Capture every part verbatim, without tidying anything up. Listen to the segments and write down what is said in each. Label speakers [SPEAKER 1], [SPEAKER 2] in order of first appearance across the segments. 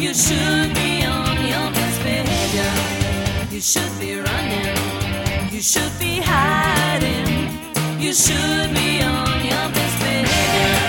[SPEAKER 1] You should be on your best behavior. You should be running. You should be hiding. You should be on your best behavior.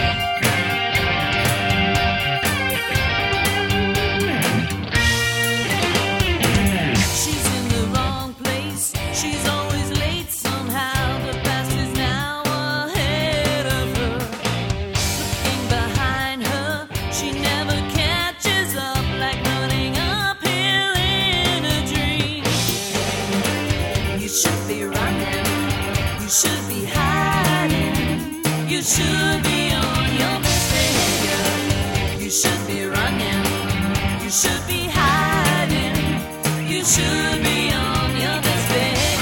[SPEAKER 1] You should be on your best behavior. You should be running. You should be hiding. You should be on your best behavior.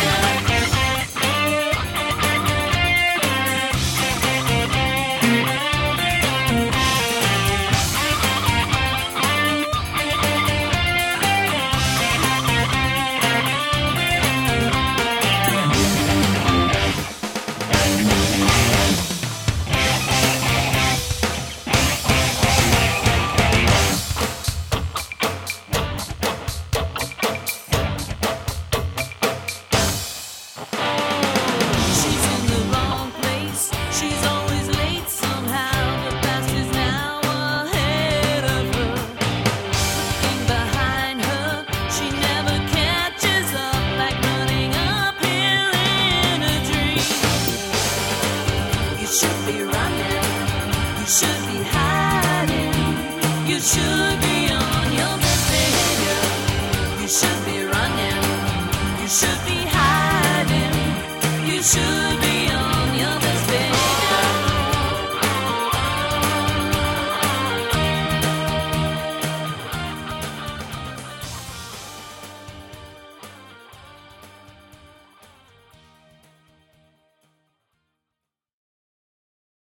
[SPEAKER 1] You should be on your best behavior. You should be running. You should be hiding. You should